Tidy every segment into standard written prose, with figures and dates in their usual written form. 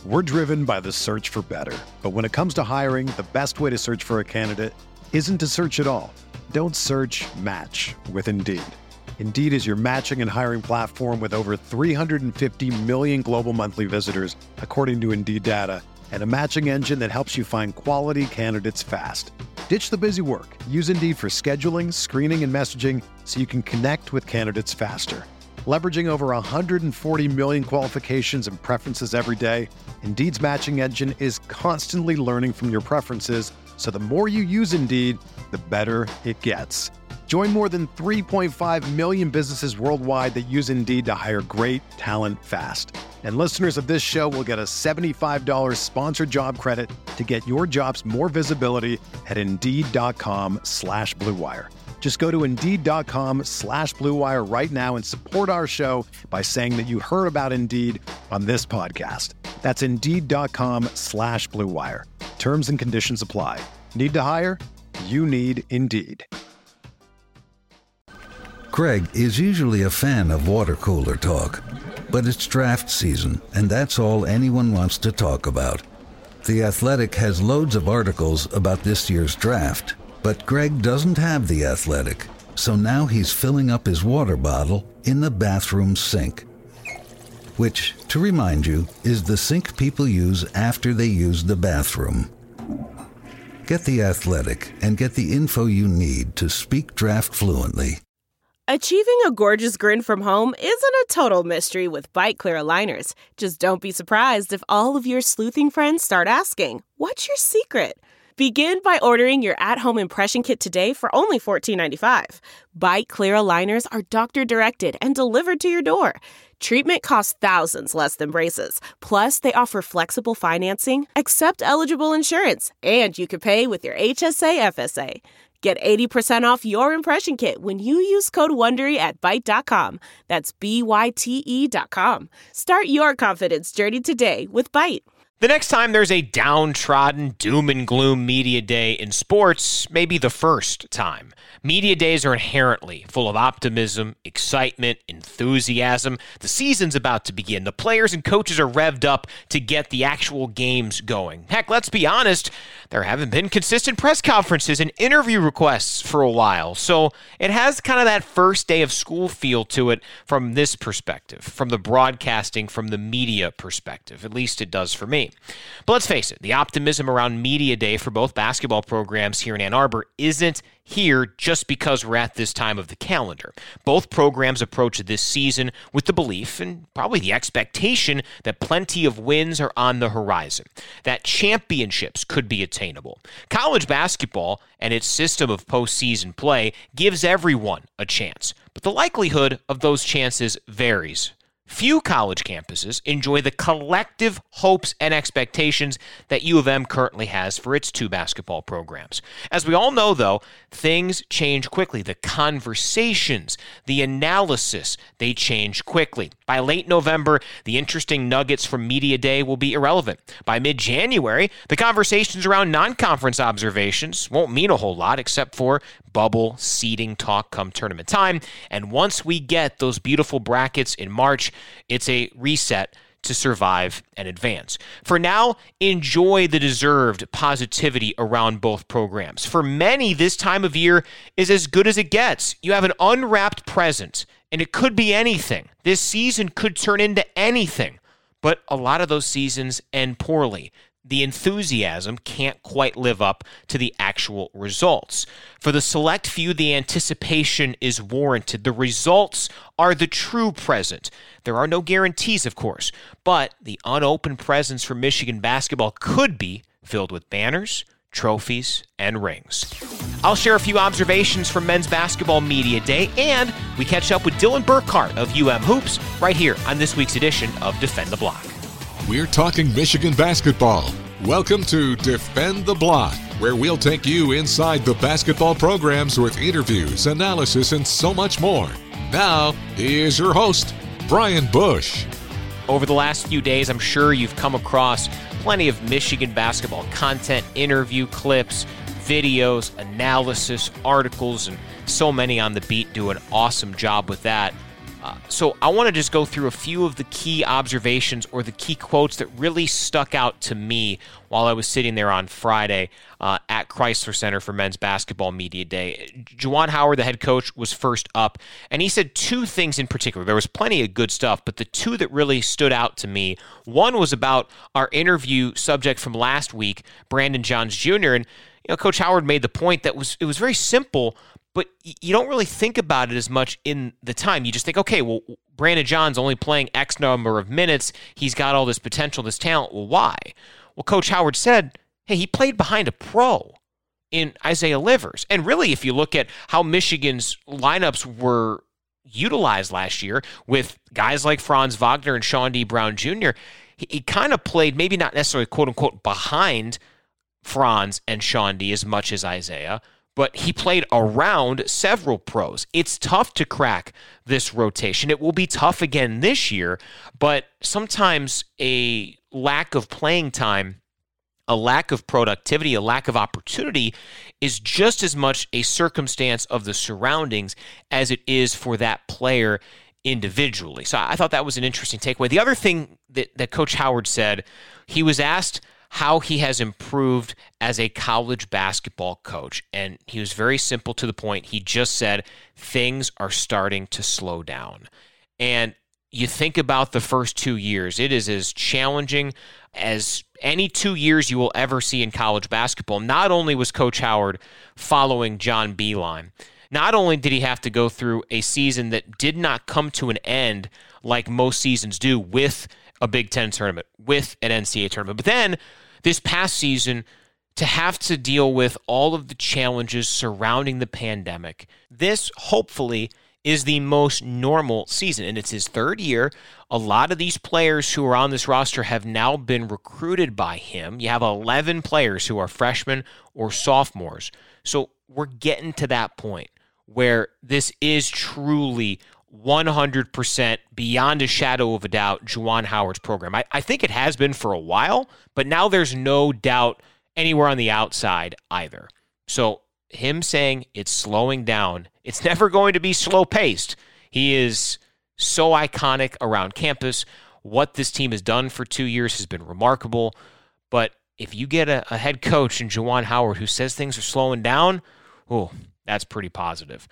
We're driven by the search for better. But when it comes to hiring, the best way to search for a candidate isn't to search at all. Don't search, match with Indeed. Indeed is your matching and hiring platform with over 350 million global monthly visitors, according to Indeed data, and a matching engine that helps you find quality candidates fast. Ditch the busy work. Use Indeed for scheduling, screening, and messaging so you can connect with candidates faster. Leveraging over 140 million qualifications and preferences every day, Indeed's matching engine is constantly learning from your preferences, so the more you use Indeed, the better it gets. Join more than 3.5 million businesses worldwide that use Indeed to hire great talent fast. And listeners of this show will get a $75 sponsored job credit to get your jobs more visibility at Indeed.com/Blue Wire. Just go to Indeed.com/Blue Wire right now and support our show by saying that you heard about Indeed on this podcast. That's Indeed.com/Blue Wire. Terms and conditions apply. Need to hire? You need Indeed. Craig is usually a fan of water cooler talk, but it's draft season, and that's all anyone wants to talk about. The Athletic has loads of articles about this year's draft, but Greg doesn't have The Athletic, so now he's filling up his water bottle in the bathroom sink. Which, to remind you, is the sink people use after they use the bathroom. Get The Athletic and get the info you need to speak draft fluently. Achieving a gorgeous grin from home isn't a total mystery with Byte Clear aligners. Just don't be surprised if all of your sleuthing friends start asking, "What's your secret?" Begin by ordering your at-home impression kit today for only $14.95. Byte Clear aligners are doctor-directed and delivered to your door. Treatment costs thousands less than braces. Plus, they offer flexible financing, accept eligible insurance, and you can pay with your HSA FSA. Get 80% off your impression kit when you use code WONDERY at Byte.com. That's BYTE.com. Start your confidence journey today with Byte. The next time there's a downtrodden, doom and gloom media day in sports may be the first time. Media days are inherently full of optimism, excitement, enthusiasm. The season's about to begin. The players and coaches are revved up to get the actual games going. Heck, let's be honest, there haven't been consistent press conferences and interview requests for a while. So it has kind of that first day of school feel to it from this perspective, from the broadcasting, from the media perspective. At least it does for me. But let's face it, the optimism around Media Day for both basketball programs here in Ann Arbor isn't here just because we're at this time of the calendar. Both programs approach this season with the belief and probably the expectation that plenty of wins are on the horizon, that championships could be attainable. College basketball and its system of postseason play gives everyone a chance, but the likelihood of those chances varies. Few college campuses enjoy the collective hopes and expectations that U of M currently has for its two basketball programs. As we all know, though, things change quickly. The conversations, the analysis, they change quickly. By late November, the interesting nuggets from Media Day will be irrelevant. By mid-January, the conversations around non-conference observations won't mean a whole lot except for bubble seeding talk come tournament time. And once we get those beautiful brackets in March, it's a reset to survive and advance. For now, enjoy the deserved positivity around both programs. For many, this time of year is as good as it gets. You have an unwrapped present, and it could be anything. This season could turn into anything, but a lot of those seasons end poorly. The enthusiasm can't quite live up to the actual results. For the select few, the anticipation is warranted. The results are the true present. There are no guarantees, of course, but the unopened presents for Michigan basketball could be filled with banners, trophies, and rings. I'll share a few observations from men's basketball Media Day, and we catch up with Dylan Burkhart of UM Hoops right here on this week's edition of Defend the Block. We're talking Michigan basketball. Welcome to Defend the Block, where we'll take you inside the basketball programs with interviews, analysis, and so much more. Now, here's your host, Brian Bush. Over the last few days, I'm sure you've come across plenty of Michigan basketball content, interview clips, videos, analysis, articles, and so many on the beat do an awesome job with that. So I want to just go through a few of the key observations or the key quotes that really stuck out to me while I was sitting there on Friday at Chrysler Center for Men's Basketball Media Day. Juwan Howard, the head coach, was first up, and he said two things in particular. There was plenty of good stuff, but the two that really stood out to me, one was about our interview subject from last week, Brandon Johns Jr., and Coach Howard made the point that it was very simple, but you don't really think about it as much in the time. You just think, okay, well, Brandon Johns only playing X number of minutes. He's got all this potential, this talent. Well, why? Well, Coach Howard said, hey, he played behind a pro in Isaiah Livers. And really, if you look at how Michigan's lineups were utilized last year with guys like Franz Wagner and Sean D. Brown Jr., he kind of played maybe not necessarily quote-unquote behind Franz and Sean D. as much as Isaiah, but he played around several pros. It's tough to crack this rotation. It will be tough again this year, but sometimes a lack of playing time, a lack of productivity, a lack of opportunity is just as much a circumstance of the surroundings as it is for that player individually. So I thought that was an interesting takeaway. The other thing that Coach Howard said, he was asked how he has improved as a college basketball coach. And he was very simple to the point. He just said, things are starting to slow down. And you think about the first 2 years, it is as challenging as any 2 years you will ever see in college basketball. Not only was Coach Howard following John Beilein, not only did he have to go through a season that did not come to an end like most seasons do with a Big Ten tournament, with an NCAA tournament, but then this past season, to have to deal with all of the challenges surrounding the pandemic. This, hopefully, is the most normal season, and it's his third year. A lot of these players who are on this roster have now been recruited by him. You have 11 players who are freshmen or sophomores. So we're getting to that point where this is truly 100% beyond a shadow of a doubt Juwan Howard's program. I think it has been for a while, but now there's no doubt anywhere on the outside either. So him saying it's slowing down, it's never going to be slow-paced. He is so iconic around campus. What this team has done for 2 years has been remarkable. But if you get a head coach in Juwan Howard who says things are slowing down, oh, that's pretty positive.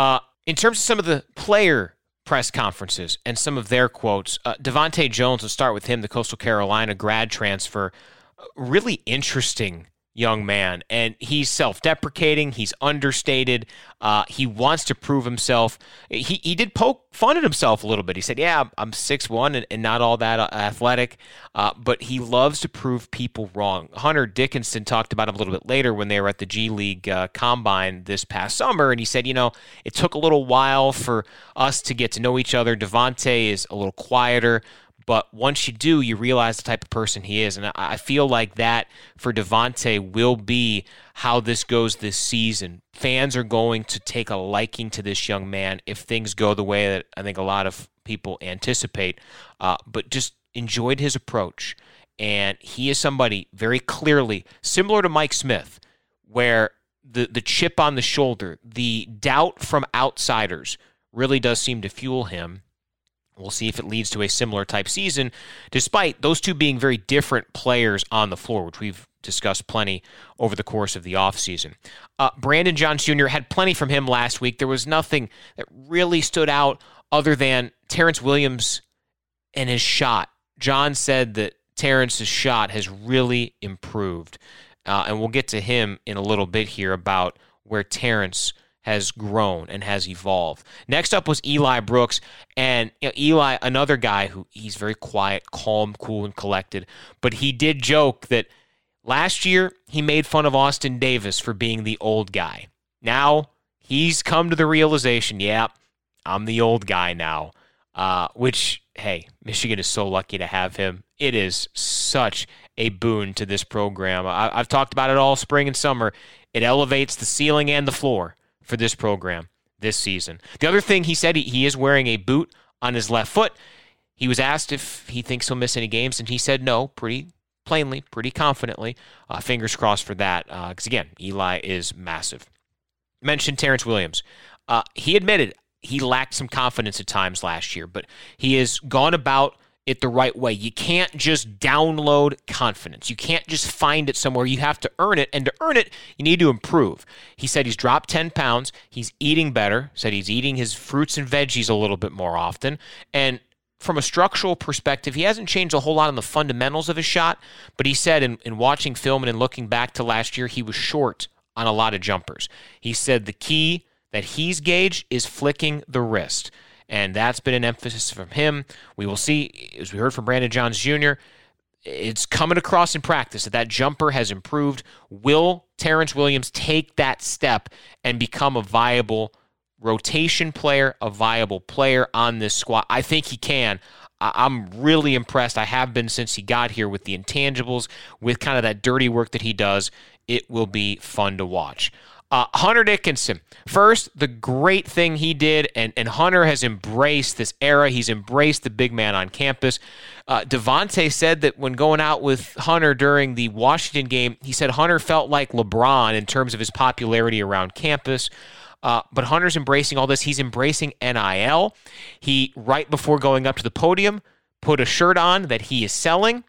In terms of some of the player press conferences and some of their quotes, Devontae Jones, we'll start with him, the Coastal Carolina grad transfer, really interesting young man, and he's self-deprecating, he's understated, he wants to prove himself. He did poke fun at himself a little bit. He said, yeah, I'm 6'1" and not all that athletic, but he loves to prove people wrong. Hunter Dickinson talked about him a little bit later when they were at the G League Combine this past summer, and he said, it took a little while for us to get to know each other. Devontae is a little quieter, but once you do, you realize the type of person he is. And I feel like that for Devontae will be how this goes this season. Fans are going to take a liking to this young man if things go the way that I think a lot of people anticipate. But just enjoyed his approach. And he is somebody very clearly, similar to Mike Smith, where the chip on the shoulder, the doubt from outsiders really does seem to fuel him. We'll see if it leads to a similar type season, despite those two being very different players on the floor, which we've discussed plenty over the course of the offseason. Brandon Johns Jr. had plenty from him last week. There was nothing that really stood out other than Terrence Williams and his shot. John said that Terrence's shot has really improved, and we'll get to him in a little bit here about where Terrence has grown and has evolved. Next up was Eli Brooks, and Eli, another guy who he's very quiet, calm, cool, and collected, but he did joke that last year he made fun of Austin Davis for being the old guy. Now he's come to the realization, yeah, I'm the old guy now, which, hey, Michigan is so lucky to have him. It is such a boon to this program. I've talked about it all spring and summer. It elevates the ceiling and the floor for this program this season. The other thing he said, he is wearing a boot on his left foot. He was asked if he thinks he'll miss any games, and he said no, pretty plainly, pretty confidently. Fingers crossed for that, because again, Eli is massive. Mentioned Terrence Williams. He admitted he lacked some confidence at times last year, but he has gone about it the right way. You can't just download confidence. You can't just find it somewhere. You have to earn it, and to earn it, you need to improve. He said he's dropped 10 pounds. He's eating better. Said he's eating his fruits and veggies a little bit more often, and from a structural perspective, he hasn't changed a whole lot on the fundamentals of his shot, but he said in watching film and in looking back to last year, he was short on a lot of jumpers. He said the key that he's gauged is flicking the wrist, and that's been an emphasis from him. We will see, as we heard from Brandon Johns Jr., it's coming across in practice that jumper has improved. Will Terrence Williams take that step and become a viable rotation player, a viable player on this squad? I think he can. I'm really impressed. I have been since he got here with the intangibles, with kind of that dirty work that he does. It will be fun to watch. Hunter Dickinson. First, the great thing he did, and Hunter has embraced this era. He's embraced the big man on campus. Devontae said that when going out with Hunter during the Washington game, he said Hunter felt like LeBron in terms of his popularity around campus. But Hunter's embracing all this. He's embracing NIL. He, right before going up to the podium, put a shirt on that he is selling.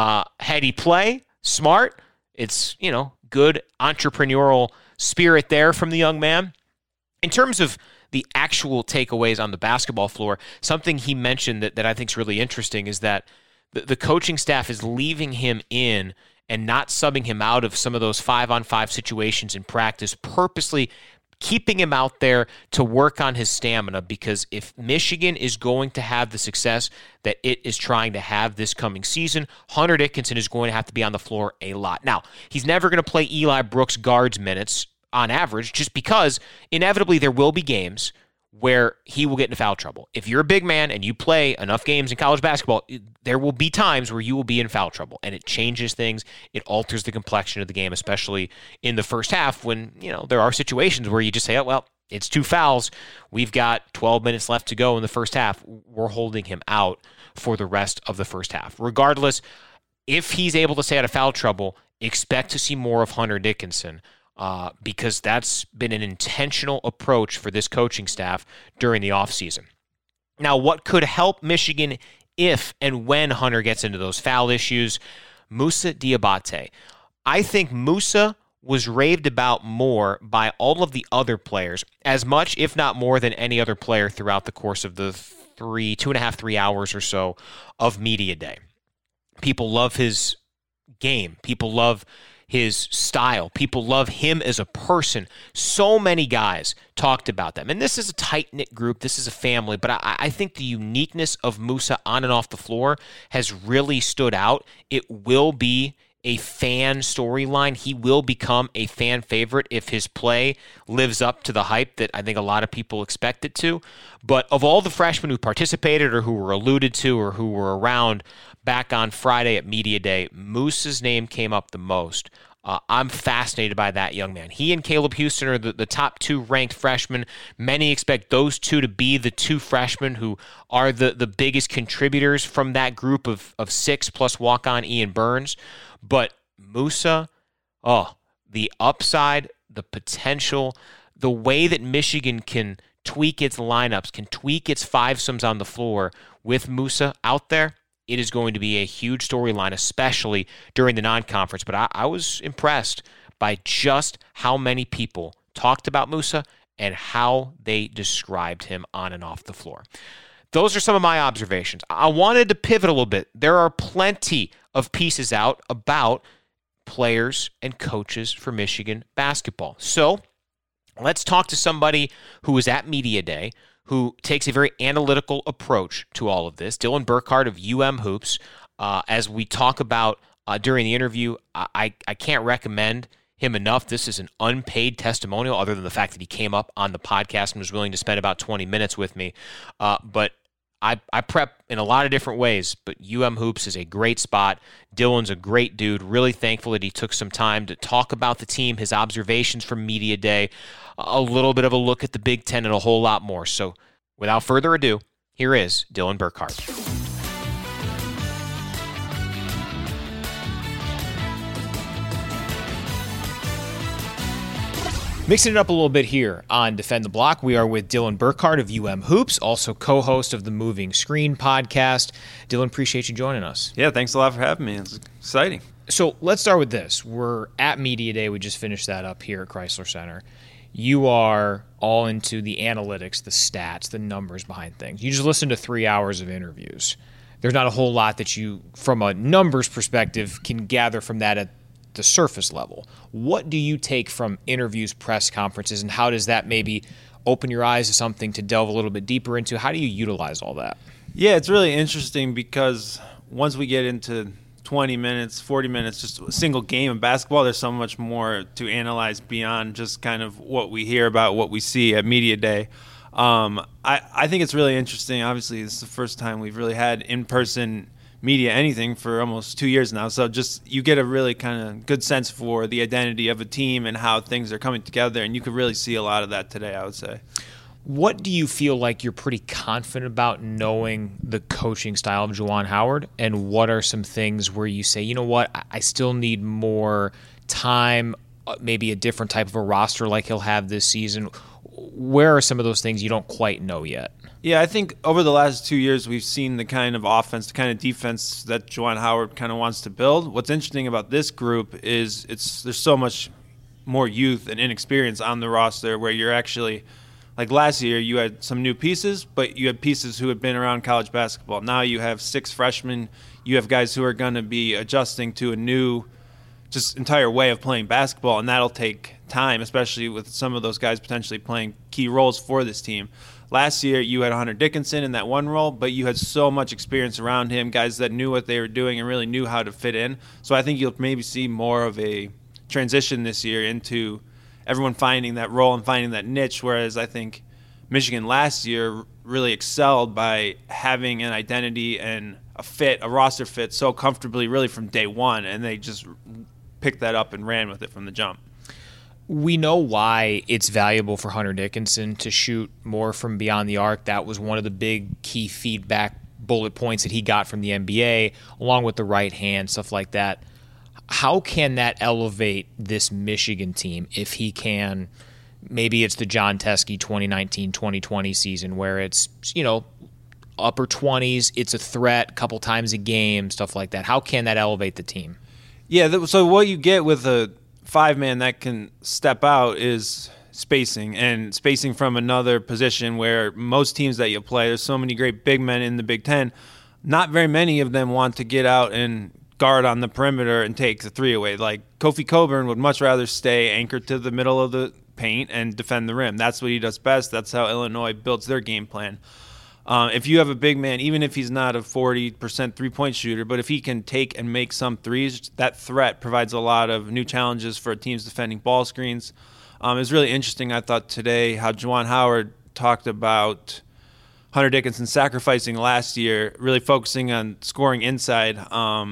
Heady play, smart. It's, good entrepreneurial spirit there from the young man. In terms of the actual takeaways on the basketball floor, something he mentioned that I think is really interesting is that the coaching staff is leaving him in and not subbing him out of some of those 5-on-5 situations in practice, purposely keeping him out there to work on his stamina, because if Michigan is going to have the success that it is trying to have this coming season, Hunter Dickinson is going to have to be on the floor a lot. Now, he's never going to play Eli Brooks guards minutes on average, just because inevitably there will be games where he will get into foul trouble. If you're a big man and you play enough games in college basketball, there will be times where you will be in foul trouble, and it changes things. It alters the complexion of the game, especially in the first half when, there are situations where you just say, oh, well, it's 2 fouls. We've got 12 minutes left to go in the first half. We're holding him out for the rest of the first half. Regardless, if he's able to stay out of foul trouble, expect to see more of Hunter Dickinson. Because that's been an intentional approach for this coaching staff during the offseason. Now, what could help Michigan if and when Hunter gets into those foul issues? Moussa Diabate. I think Moussa was raved about more by all of the other players, as much, if not more, than any other player throughout the course of the 3 hours or so of media day. People love his game. People love his style. People love him as a person. So many guys talked about them. And this is a tight-knit group. This is a family. But I think the uniqueness of Moussa on and off the floor has really stood out. It will be a fan storyline. He will become a fan favorite if his play lives up to the hype that I think a lot of people expect it to. But of all the freshmen who participated or who were alluded to or who were around back on Friday at Media Day, Moussa's name came up the most. I'm fascinated by that young man. He and Caleb Houston are the top 2 ranked freshmen. Many expect those two to be the 2 freshmen who are the biggest contributors from that group of 6 plus walk-on Ian Burns. But Moussa, the upside, the potential, the way that Michigan can tweak its lineups, can tweak its fivesomes on the floor with Moussa out there, it is going to be a huge storyline, especially during the non-conference. But I was impressed by just how many people talked about Moussa and how they described him on and off the floor. Those are some of my observations. I wanted to pivot a little bit. There are plenty of pieces out about players and coaches for Michigan basketball. So let's talk to somebody who was at Media Day, who takes a very analytical approach to all of this. Dylan Burkhardt of Hoops. As we talk about during the interview, I can't recommend him enough. This is an unpaid testimonial, other than the fact that he came up on the podcast and was willing to spend about 20 minutes with me. But I prep in a lot of different ways, but Hoops is a great spot. Dylan's a great dude. Really thankful that he took some time to talk about the team, his observations from Media Day, a little bit of a look at the Big Ten, and a whole lot more. So without further ado, here is Dylan Burkhardt. Mixing it up a little bit here on Defend the Block, we are with Dylan Burkhardt of UM Hoops, also co-host of the Moving Screen podcast. Dylan, appreciate you joining us. Yeah, thanks a lot for having me. It's exciting. So let's start with this. We're at Media Day. We just finished that up here at Chrysler Center. You are all into the analytics, the stats, the numbers behind things. You just listened to 3 hours of interviews. There's not a whole lot that you, from a numbers perspective, can gather from that at the surface level. What do you take from interviews, press conferences, and how does that maybe open your eyes to something to delve a little bit deeper into? How do you utilize all that? Yeah, it's really interesting because once we get into 20 minutes, 40 minutes, just a single game of basketball, there's so much more to analyze beyond just kind of what we hear about, what we see at Media Day. I think it's really interesting. Obviously, this is the first time we've really had in-person media anything for almost 2 years now. So just you get a really kind of good sense for the identity of a team and how things are coming together. And you could really see a lot of that today, I would say. What do you feel like you're pretty confident about knowing the coaching style of Juwan Howard? And what are some things where you say, you know what, I still need more time, maybe a different type of a roster like he'll have this season? Where are some of those things you don't quite know yet? Yeah, I think over the last 2 years, we've seen the kind of offense, the kind of defense that Juwan Howard kind of wants to build. What's interesting about this group is there's so much more youth and inexperience on the roster where you're actually, like last year, you had some new pieces, but you had pieces who had been around college basketball. Now you have 6 freshmen. You have guys who are going to be adjusting to a new just entire way of playing basketball, and that'll take time, especially with some of those guys potentially playing key roles for this team. Last year, you had Hunter Dickinson in that one role, but you had so much experience around him, guys that knew what they were doing and really knew how to fit in. So I think you'll maybe see more of a transition this year into everyone finding that role and finding that niche, whereas I think Michigan last year really excelled by having an identity and a roster fit so comfortably really from day one, and they just picked that up and ran with it from the jump. We know why it's valuable for Hunter Dickinson to shoot more from beyond the arc. That was one of the big key feedback bullet points that he got from the NBA, along with the right hand, stuff like that. How can that elevate this Michigan team if he can? Maybe it's the John Teske 2019-2020 season where it's, upper 20s, it's a threat a couple times a game, stuff like that. How can that elevate the team? Yeah, so what you get with a 5-man that can step out is spacing, and spacing from another position where most teams that you play, there's so many great big men in the Big Ten, not very many of them want to get out and guard on the perimeter and take the three away. Like Kofi Cockburn would much rather stay anchored to the middle of the paint and defend the rim. That's what he does best. That's how Illinois builds their game plan. If you have a big man, even if he's not a 40% three-point shooter, but if he can take and make some threes, that threat provides a lot of new challenges for teams defending ball screens. It was really interesting, I thought, today how Juwan Howard talked about Hunter Dickinson sacrificing last year, really focusing on scoring inside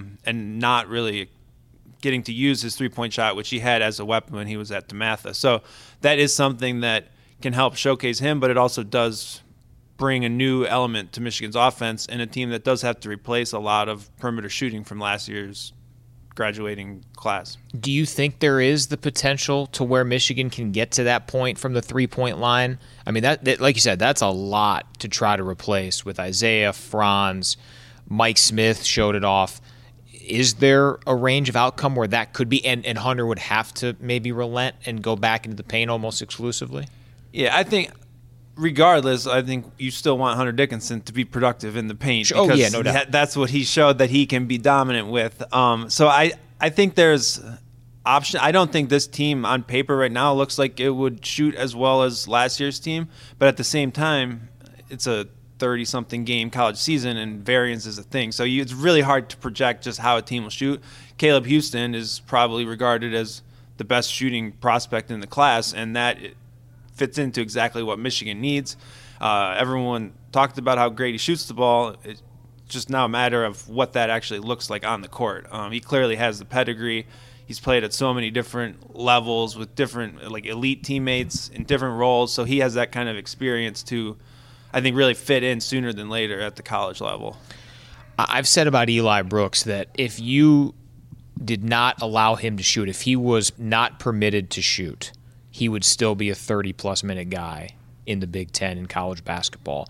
and not really getting to use his three-point shot, which he had as a weapon when he was at DeMatha. So that is something that can help showcase him, but it also does bring a new element to Michigan's offense and a team that does have to replace a lot of perimeter shooting from last year's graduating class. Do you think there is the potential to where Michigan can get to that point from the three-point line? I mean, that like you said, that's a lot to try to replace with Isaiah, Franz, Mike Smith showed it off. Is there a range of outcome where that could be, and Hunter would have to maybe relent and go back into the paint almost exclusively? Yeah, I think regardless, I think you still want Hunter Dickinson to be productive in the paint. Oh, yeah, no doubt. That's what he showed that he can be dominant with. So I think there's option. I don't think this team on paper right now looks like it would shoot as well as last year's team. But at the same time, it's a 30-something game college season, and variance is a thing. So it's really hard to project just how a team will shoot. Caleb Houston is probably regarded as the best shooting prospect in the class, and that fits into exactly what Michigan needs. Everyone talked about how great he shoots the ball. It's just now a matter of what that actually looks like on the court. He clearly has the pedigree. He's played at so many different levels with different elite teammates in different roles, so he has that kind of experience to, I think, really fit in sooner than later at the college level. I've said about Eli Brooks that if you did not allow him to shoot, if he was not permitted to shoot, he would still be a 30-plus minute guy in the Big Ten in college basketball.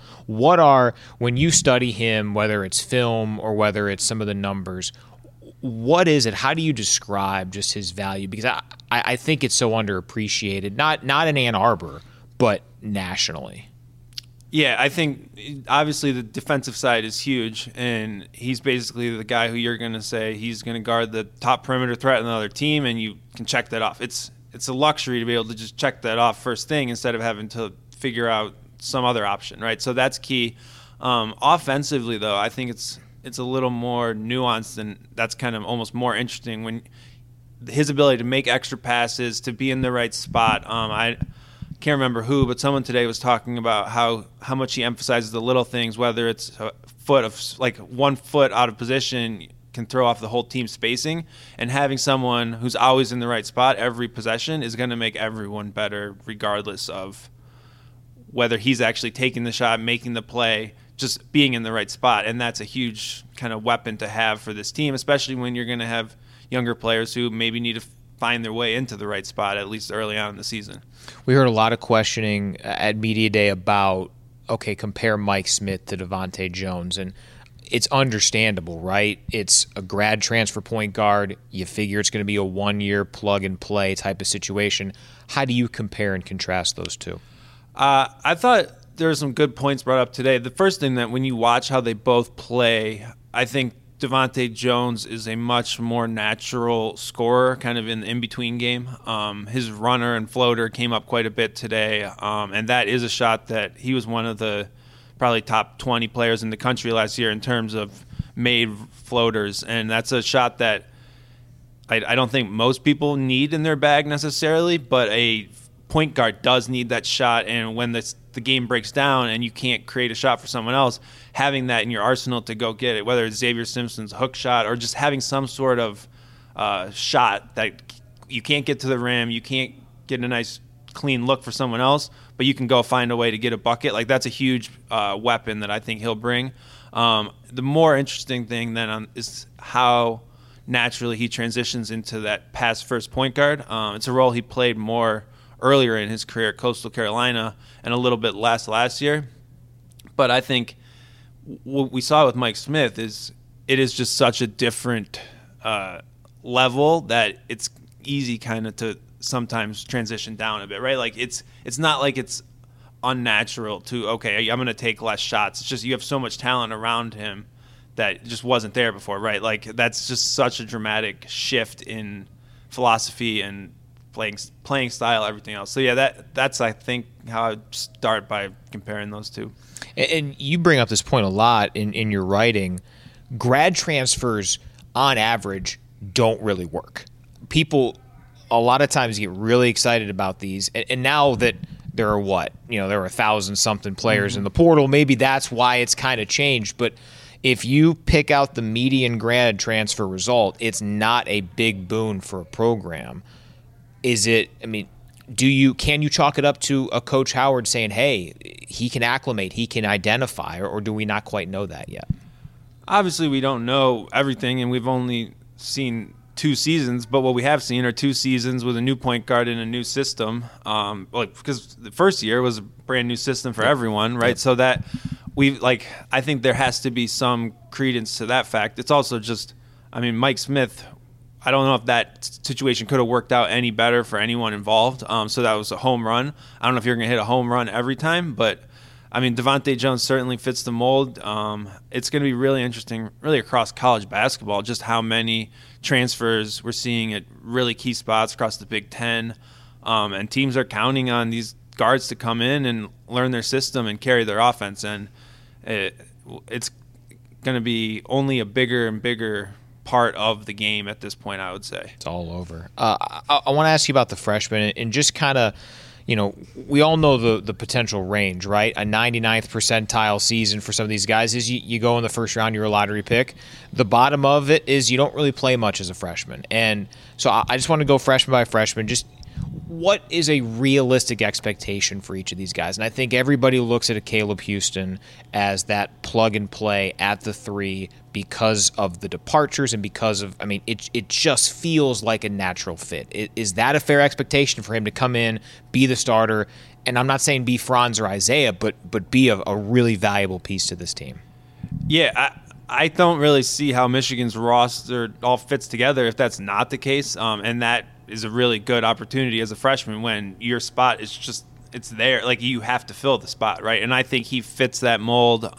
When you study him, whether it's film or whether it's some of the numbers, what is it? How do you describe just his value? Because I think it's so underappreciated, not in Ann Arbor, but nationally. Yeah, I think obviously the defensive side is huge, and he's basically the guy who you're going to say he's going to guard the top perimeter threat on the other team, and you can check that off. It's a luxury to be able to just check that off first thing instead of having to figure out some other option, right? So that's key. Offensively, though, I think it's a little more nuanced, and that's kind of almost more interesting when his ability to make extra passes, to be in the right spot. I can't remember who, but someone today was talking about how much he emphasizes the little things, whether it's a foot of 1 foot out of position can throw off the whole team's spacing, and having someone who's always in the right spot every possession is going to make everyone better regardless of whether he's actually taking the shot, making the play, just being in the right spot. And that's a huge kind of weapon to have for this team, especially when you're going to have younger players who maybe need to find their way into the right spot, at least early on in the season. We heard a lot of questioning at Media Day about, compare Mike Smith to Devontae Jones. And it's understandable, right? It's a grad transfer point guard. You figure it's going to be a 1-year plug-and-play type of situation. How do you compare and contrast those two? I thought there were some good points brought up today. The first thing, that when you watch how they both play, I think Devontae Jones is a much more natural scorer, kind of in the in-between game. His runner and floater came up quite a bit today, and that is a shot that he was one of the probably top 20 players in the country last year in terms of made floaters, and that's a shot that I don't think most people need in their bag necessarily, but a point guard does need that shot, and when the game breaks down and you can't create a shot for someone else, having that in your arsenal to go get it, whether it's Xavier Simpson's hook shot or just having some sort of shot that you can't get to the rim, you can't get a nice clean look for someone else, but you can go find a way to get a bucket. Like, that's a huge weapon that I think he'll bring. The more interesting thing then is how naturally he transitions into that pass-first point guard. It's a role he played more earlier in his career at Coastal Carolina and a little bit less last year. But I think what we saw with Mike Smith is it is just such a different level that it's easy kind of to sometimes transition down a bit, right? Like, it's not like it's unnatural to, I'm going to take less shots. It's just you have so much talent around him that just wasn't there before, right? Like, that's just such a dramatic shift in philosophy and playing style, everything else. So yeah, that's I think how I'd start by comparing those two. And you bring up this point a lot in your writing. Grad transfers on average don't really work. People a lot of times get really excited about these, and now that there are there are 1,000-something players in the portal, maybe that's why it's kind of changed. But if you pick out the median grad transfer result, it's not a big boon for a program. Can you chalk it up to a Coach Howard saying, hey, he can acclimate, he can identify, or do we not quite know that yet? Obviously, we don't know everything, and we've only seen 2 seasons, but what we have seen are 2 seasons with a new point guard in a new system, because the first year was a brand new system for everyone, right? Yep. So that I think there has to be some credence to that fact. It's also just, Mike Smith, I don't know if that situation could have worked out any better for anyone involved. So that was a home run. I don't know if you're going to hit a home run every time, but Devontae Jones certainly fits the mold. It's going to be really interesting, really across college basketball, just how many transfers we're seeing at really key spots across the Big Ten. And teams are counting on these guards to come in and learn their system and carry their offense. And it's going to be only a bigger and bigger part of the game at this point, I would say. It's all over. I want to ask you about the freshmen and just kind of, we all know the potential range, right? A 99th percentile season for some of these guys is you go in the first round, you're a lottery pick. The bottom of it is you don't really play much as a freshman. And so I just want to go freshman by freshman. Just what is a realistic expectation for each of these guys? And I think everybody looks at a Caleb Houston as that plug and play at the 3 because of the departures and because of, it just feels like a natural fit. Is that a fair expectation for him to come in, be the starter? And I'm not saying be Franz or Isaiah, but be a really valuable piece to this team. Yeah, I don't really see how Michigan's roster all fits together if that's not the case. And that is a really good opportunity as a freshman when your spot is just, it's there. Like, you have to fill the spot, right? And I think he fits that mold.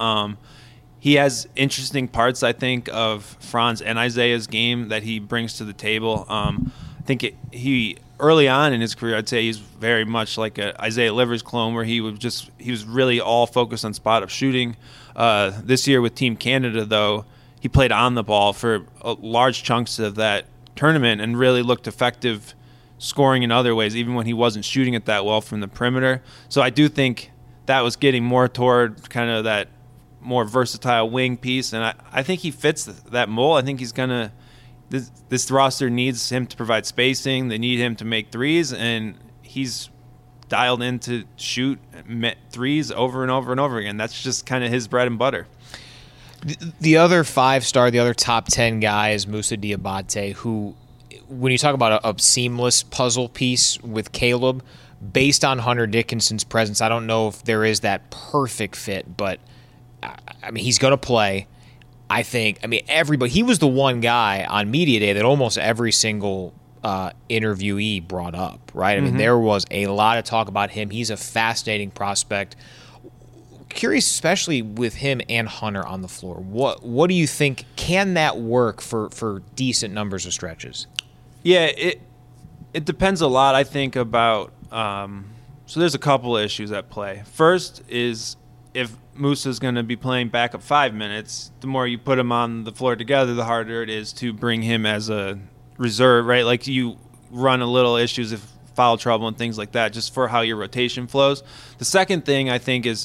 He has interesting parts, I think, of Franz and Isaiah's game that he brings to the table. I think he early on in his career, I'd say he's very much like a Isaiah Livers clone, where he was really all focused on spot-up shooting. This year with Team Canada, though, he played on the ball for large chunks of that tournament and really looked effective scoring in other ways, even when he wasn't shooting it that well from the perimeter. So I do think that was getting more toward kind of that more versatile wing piece, and I think he fits that mold. I think he's going to – this roster needs him to provide spacing. They need him to make threes, and he's dialed in to shoot threes over and over and over again. That's just kind of his bread and butter. The other 5-star, the other top 10 guy is Moussa Diabate, who, when you talk about a seamless puzzle piece with Caleb, based on Hunter Dickinson's presence, I don't know if there is that perfect fit, but he's going to play. I think, everybody, he was the one guy on Media Day that almost every single interviewee brought up, right? There was a lot of talk about him. He's a fascinating prospect. Curious, especially with him and Hunter on the floor. What do you think? Can that work for decent numbers of stretches? Yeah, it depends a lot, I think, about so there's a couple of issues at play. First is if Moussa's going to be playing backup 5 minutes, the more you put him on the floor together, the harder it is to bring him as a reserve, right? Like, you run a little issues of foul trouble and things like that just for how your rotation flows. The second thing, I think, is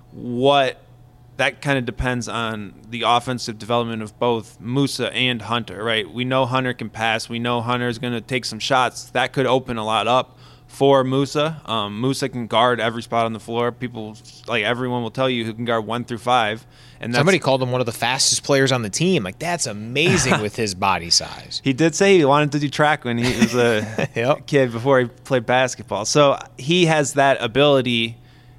that kind of depends on the offensive development of both Moussa and Hunter, right? We know Hunter can pass. We know Hunter is going to take some shots. That could open a lot up for Moussa. Moussa can guard every spot on the floor. People, like everyone, will tell you who can guard 1 through 5. And somebody called him one of the fastest players on the team. Like, that's amazing with his body size. He did say he wanted to do track when he was a kid before he played basketball. So he has that ability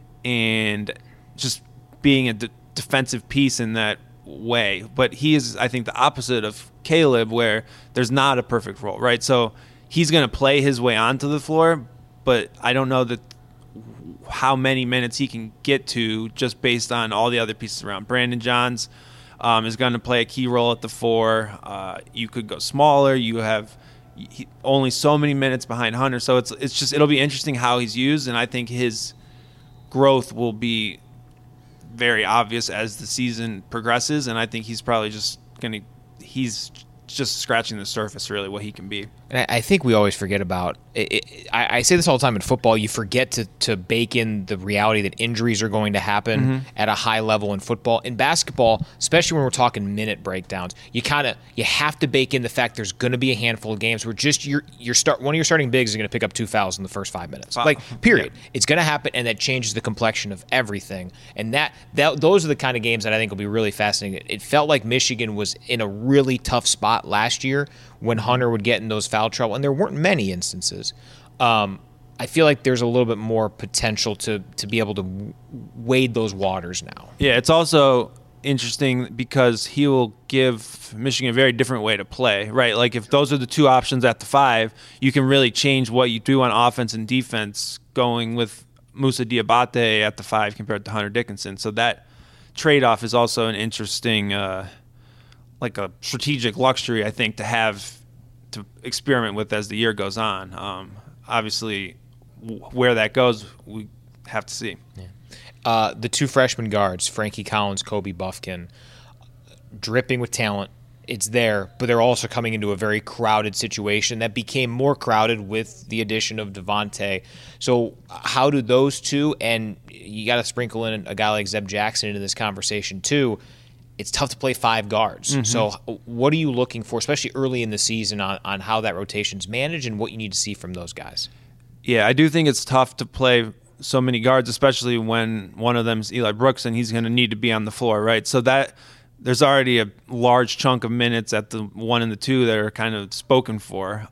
and just being a defensive piece in that way. But he is, I think, the opposite of Caleb, where there's not a perfect role, right? So he's going to play his way onto the floor, but I don't know that how many minutes he can get to just based on all the other pieces around. Brandon Johns is going to play a key role at the 4. You could go smaller. You have only so many minutes behind Hunter. So it's just it'll be interesting how he's used, and I think his growth will be very obvious as the season progresses, and I think he's probably he's just scratching the surface, really, what he can be. And I think we always forget about it. I say this all the time in football. You forget to bake in the reality that injuries are going to happen at a high level in football. In basketball, especially when we're talking minute breakdowns, you have to bake in the fact there's going to be a handful of games where just one of your starting bigs is going to pick up 2 fouls in the first 5 minutes. Period. Yeah. It's going to happen, and that changes the complexion of everything. And those are the kind of games that I think will be really fascinating. It felt like Michigan was in a really tough spot last year when Hunter would get in those foul trouble, and there weren't many instances. I feel like there's a little bit more potential to be able to wade those waters now. Yeah, it's also interesting because he will give Michigan a very different way to play, right? Like, if those are the 2 options at the 5, you can really change what you do on offense and defense going with Moussa Diabate at the 5 compared to Hunter Dickinson. So that trade-off is also an interesting like a strategic luxury, I think, to have to experiment with as the year goes on. Obviously, where that goes, we have to see. Yeah. The 2 freshman guards, Frankie Collins, Kobe Buffkin, dripping with talent. It's there, but they're also coming into a very crowded situation that became more crowded with the addition of Devontae. So how do those 2, and you got to sprinkle in a guy like Zeb Jackson into this conversation too, it's tough to play 5 guards. So what are you looking for, especially early in the season, on how that rotation's managed and what you need to see from those guys? Yeah, I do think it's tough to play so many guards, especially when one of them's Eli Brooks and he's going to need to be on the floor, right? So that there's already a large chunk of minutes at the 1 and the 2 that are kind of spoken for.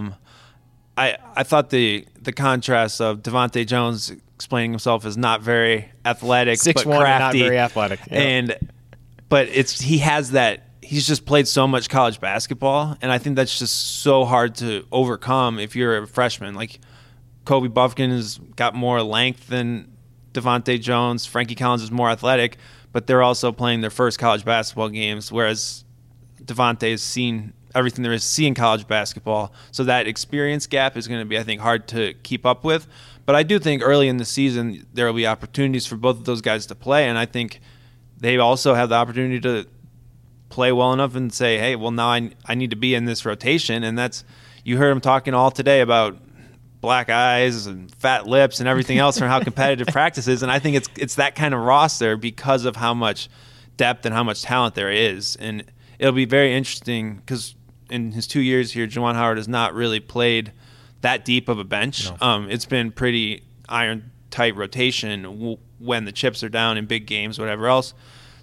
I thought the contrast of Devontae Jones explaining himself as not very athletic, 6'1", but crafty, not very athletic. Yep. But he has that. He's just played so much college basketball, and I think that's just so hard to overcome if you're a freshman. Like Kobe Buffkin has got more length than Devontae Jones. Frankie Collins is more athletic, but they're also playing their first college basketball games, whereas Devontae has seen everything there is to see in college basketball. So that experience gap is going to be, I think, hard to keep up with. But I do think early in the season there will be opportunities for both of those guys to play, and I think they also have the opportunity to play well enough and say, hey, well, now I need to be in this rotation. And that's, you heard him talking all today about black eyes and fat lips and everything else from how competitive practice is. And I think it's that kind of roster because of how much depth and how much talent there is. And it'll be very interesting because in his 2 years here, Juwan Howard has not really played that deep of a bench. No. It's been pretty iron-tight rotation when the chips are down in big games, whatever else.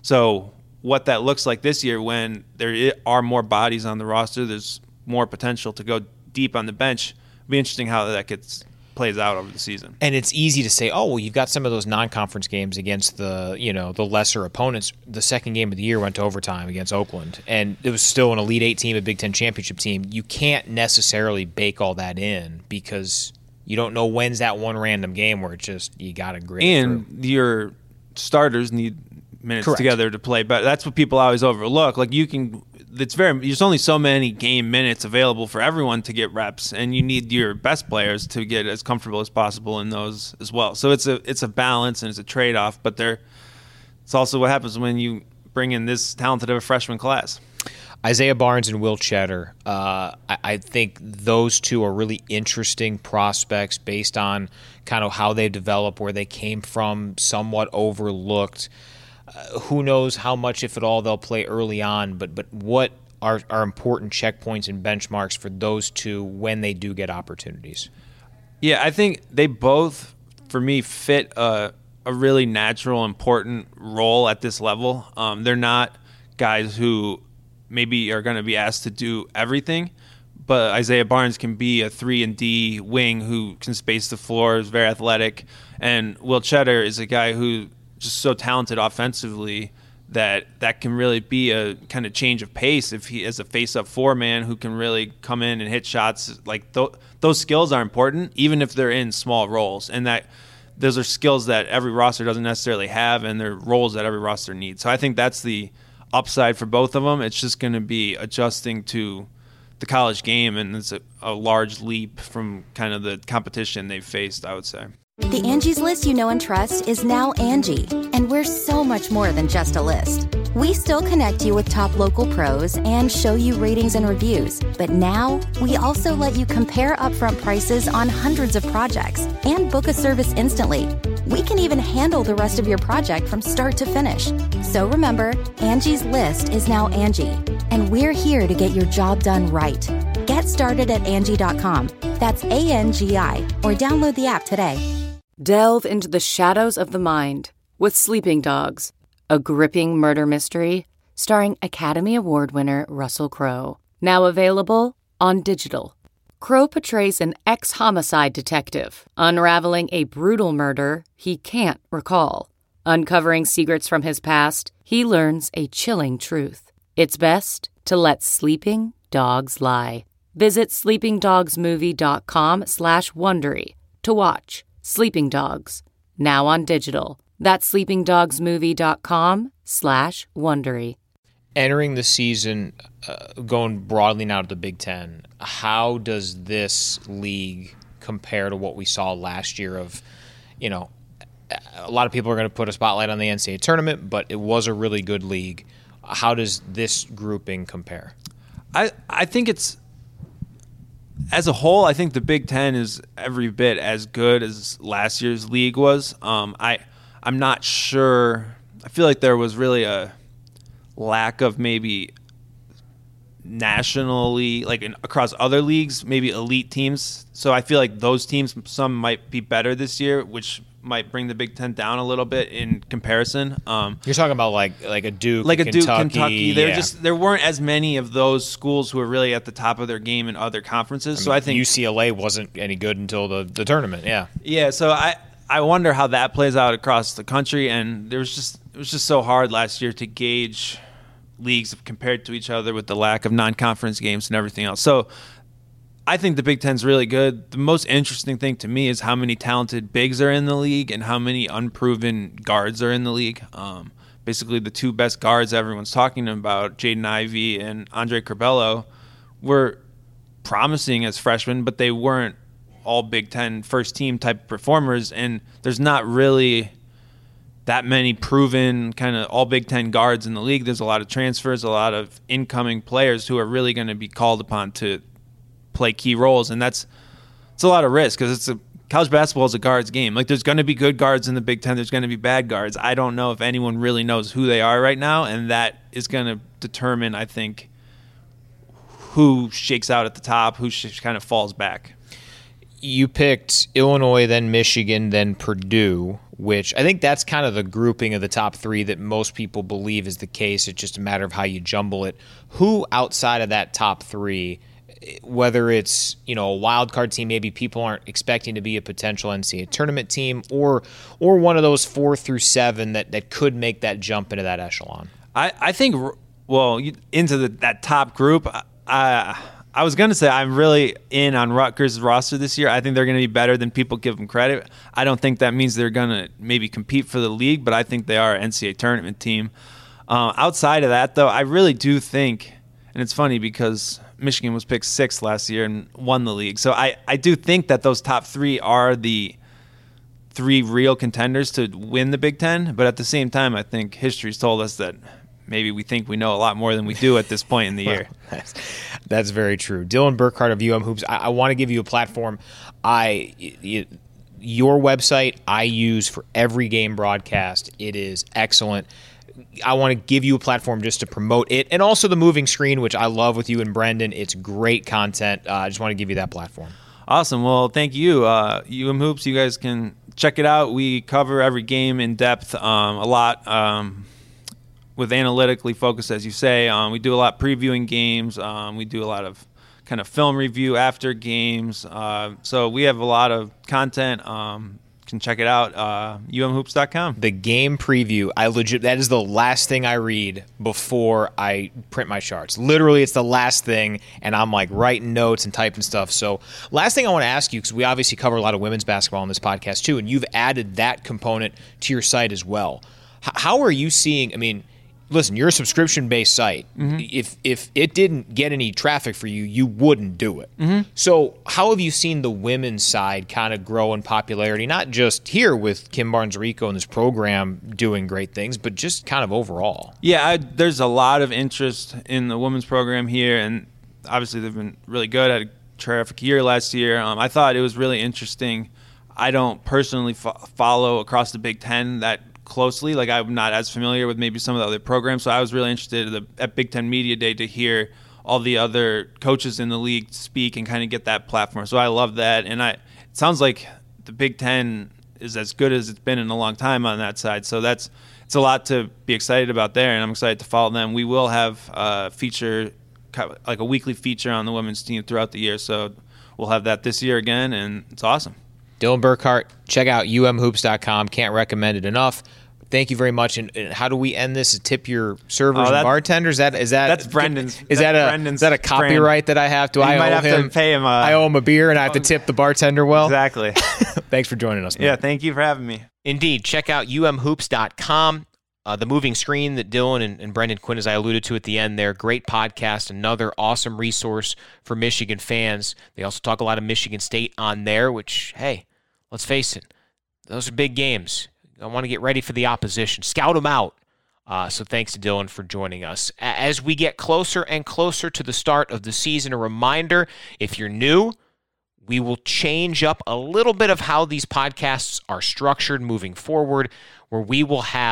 So what that looks like this year when there are more bodies on the roster, there's more potential to go deep on the bench. It'll be interesting how that plays out over the season. And it's easy to say, oh, well, you've got some of those non-conference games against the lesser opponents. The second game of the year went to overtime against Oakland, and it was still an Elite Eight team, a Big Ten championship team. You can't necessarily bake all that in because you don't know when's that one random game where it's just you got to grit and through. Your starters need minutes Correct. together to play, but that's what people always overlook. Like there's only so many game minutes available for everyone to get reps, and you need your best players to get as comfortable as possible in those as well. So it's a balance and it's a trade-off, but it's also what happens when you bring in this talented of a freshman class. Isaiah Barnes and Will Cheddar, I think those two are really interesting prospects based on kind of how they develop, where they came from, somewhat overlooked. Who knows how much, if at all, they'll play early on, but what are important checkpoints and benchmarks for those two when they do get opportunities? Yeah, I think they both, for me, fit a really natural, important role at this level. They're not guys who maybe are going to be asked to do everything, but Isaiah Barnes can be a 3-and-D wing who can space the floor, is very athletic, and Will Cheddar is a guy who just so talented offensively that can really be a kind of change of pace if he is a face-up 4-man who can really come in and hit shots. Like those skills are important, even if they're in small roles, and that those are skills that every roster doesn't necessarily have, and they're roles that every roster needs. So I think that's the upside for both of them. It's just going to be adjusting to the college game, and it's a large leap from kind of the competition they've faced, I would say. The Angie's List you know and trust is now Angie, and we're so much more than just a list. We still connect you with top local pros and show you ratings and reviews, but now we also let you compare upfront prices on hundreds of projects and book a service instantly. We can even handle the rest of your project from start to finish. So remember, Angie's List is now Angie, and we're here to get your job done right. Get started at Angie.com. That's ANGI, or download the app today. Delve into the shadows of the mind with Sleeping Dogs, a gripping murder mystery starring Academy Award winner Russell Crowe. Now available on digital. Crowe portrays an ex-homicide detective unraveling a brutal murder he can't recall. Uncovering secrets from his past, he learns a chilling truth. It's best to let sleeping dogs lie. Visit sleepingdogsmovie.com/Wondery to watch Sleeping Dogs, now on digital. That's sleepingdogsmovie.com/Wondery. Entering the season, going broadly now to the Big Ten, how does this league compare to what we saw last year of, a lot of people are going to put a spotlight on the NCAA tournament, but it was a really good league. How does this grouping compare? I think it's, as a whole, I think the Big Ten is every bit as good as last year's league was. I'm not sure. I feel like there was really a lack of maybe nationally, like across other leagues, maybe elite teams. So I feel like those teams, some might be better this year, which might bring the Big Ten down a little bit in comparison. You're talking about like a Duke, Kentucky. There weren't as many of those schools who were really at the top of their game in other conferences. So I think UCLA wasn't any good until the tournament. Yeah. Yeah. So I wonder how that plays out across the country. And it was just so hard last year to gauge leagues compared to each other with the lack of non-conference games and everything else. So I think the Big Ten's really good. The most interesting thing to me is how many talented bigs are in the league and how many unproven guards are in the league. Basically, the two best guards everyone's talking about, Jaden Ivey and Andre Curbelo, were promising as freshmen, but they weren't all Big Ten first-team type performers, and there's not really that many proven kind of all Big Ten guards in the league. There's a lot of transfers, a lot of incoming players who are really going to be called upon to play key roles, and it's a lot of risk because college basketball is a guards game. Like, there's going to be good guards in the Big Ten, there's going to be bad guards. I don't know if anyone really knows who they are right now, and that is going to determine, I think, who shakes out at the top, who kind of falls back. You picked Illinois, then Michigan, then Purdue, which I think that's kind of the grouping of the top three that most people believe is the case. It's just a matter of how you jumble it. Who outside of that top three, whether it's a wild card team, maybe people aren't expecting to be a potential NCAA tournament team, or one of those 4 through 7 that could make that jump into that echelon? I think, into that top group, I was going to say I'm really in on Rutgers' roster this year. I think they're going to be better than people give them credit. I don't think that means they're going to maybe compete for the league, but I think they are an NCAA tournament team. Outside of that, though, I really do think, and it's funny because Michigan was picked 6th last year and won the league. So I do think that those top 3 are the 3 real contenders to win the Big Ten. But at the same time, I think history's told us that maybe we think we know a lot more than we do at this point in the year. That's very true. Dylan Burkhardt of UM Hoops, I want to give you a platform. Your website I use for every game broadcast. It is excellent. I want to give you a platform just to promote it, and also the moving screen, which I love with you and Brendan. It's great content. I just want to give you that platform. Awesome. Well, thank you. UM Hoops, you guys can check it out. We cover every game in depth, a lot, with analytically focused, as you say. We do a lot previewing games. We do a lot of kind of film review after games. So we have a lot of content. Can check it out, umhoops.com. The game preview, that is the last thing I read before I print my charts. Literally, it's the last thing, and I'm like writing notes and typing stuff. So last thing I want to ask you, because we obviously cover a lot of women's basketball on this podcast too, and you've added that component to your site as well. How are you seeing, listen, you're a subscription-based site. Mm-hmm. If it didn't get any traffic for you, you wouldn't do it. Mm-hmm. So how have you seen the women's side kind of grow in popularity, not just here with Kim Barnes-Rico and this program doing great things, but just kind of overall? Yeah, there's a lot of interest in the women's program here, and obviously they've been really good. Had a terrific year last year. I thought it was really interesting. I don't personally follow across the Big Ten that closely. Like, I'm not as familiar with maybe some of the other programs, so I was really interested at Big Ten Media Day to hear all the other coaches in the league speak and kind of get that platform. So I love that, and it sounds like the Big Ten is as good as it's been in a long time on that side. So it's a lot to be excited about there, and I'm excited to follow them. We will have a feature, like a weekly feature on the women's team throughout the year, so we'll have that this year again, and it's awesome. Dylan Burkhardt, check out umhoops.com. Can't recommend it enough. Thank you very much. And how do we end this? Tip your servers and bartenders? That's Brendan's. Is that a copyright that I have? I might have to pay him. I owe him a beer, and I have to tip the bartender well. Exactly. Thanks for joining us, man. Yeah, thank you for having me. Indeed. Check out umhoops.com. The moving screen that Dylan and Brendan Quinn, as I alluded to at the end there, great podcast, another awesome resource for Michigan fans. They also talk a lot of Michigan State on there, which, hey, let's face it, those are big games. I want to get ready for the opposition. Scout them out. So thanks to Dylan for joining us. As we get closer and closer to the start of the season, a reminder, if you're new, we will change up a little bit of how these podcasts are structured moving forward, where we will have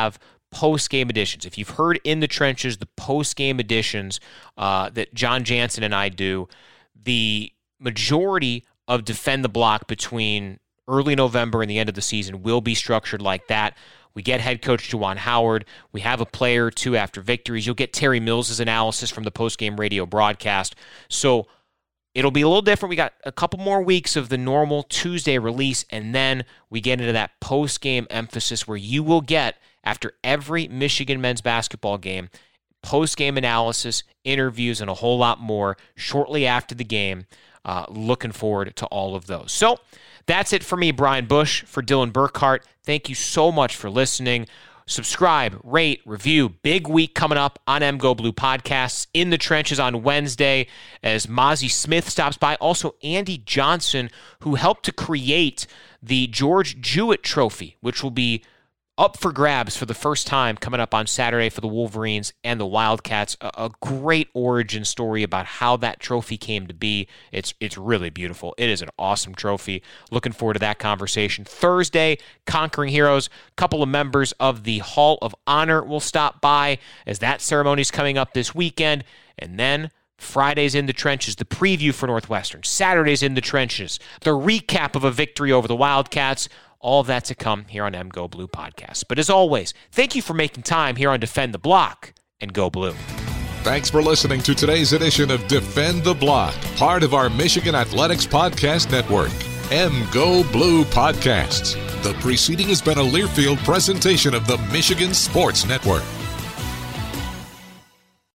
post-game editions. If you've heard In the Trenches, the post-game editions that John Jansen and I do, the majority of Defend the Block between early November and the end of the season will be structured like that. We get head coach Juwan Howard. We have a player or two after victories. You'll get Terry Mills' analysis from the post-game radio broadcast. So it'll be a little different. We got a couple more weeks of the normal Tuesday release, and then we get into that post-game emphasis where you will get, after every Michigan men's basketball game, post-game analysis, interviews, and a whole lot more shortly after the game. Looking forward to all of those. So that's it for me, Brian Bush, for Dylan Burkhart. Thank you so much for listening. Subscribe, rate, review. Big week coming up on MGO Blue Podcasts. In the Trenches on Wednesday as Mozzie Smith stops by. Also, Andy Johnson, who helped to create the George Jewett Trophy, which will be up for grabs for the first time coming up on Saturday for the Wolverines and the Wildcats. A great origin story about how that trophy came to be. It's really beautiful. It is an awesome trophy. Looking forward to that conversation. Thursday, Conquering Heroes. A couple of members of the Hall of Honor will stop by as that ceremony is coming up this weekend. And then Friday's In the Trenches, the preview for Northwestern. Saturday's In the Trenches, the recap of a victory over the Wildcats. All of that to come here on MGO Blue Podcast. But as always, thank you for making time here on Defend the Block, and go Blue. Thanks for listening to today's edition of Defend the Block, part of our Michigan Athletics Podcast Network, MGO Blue Podcasts. The preceding has been a Learfield presentation of the Michigan Sports Network.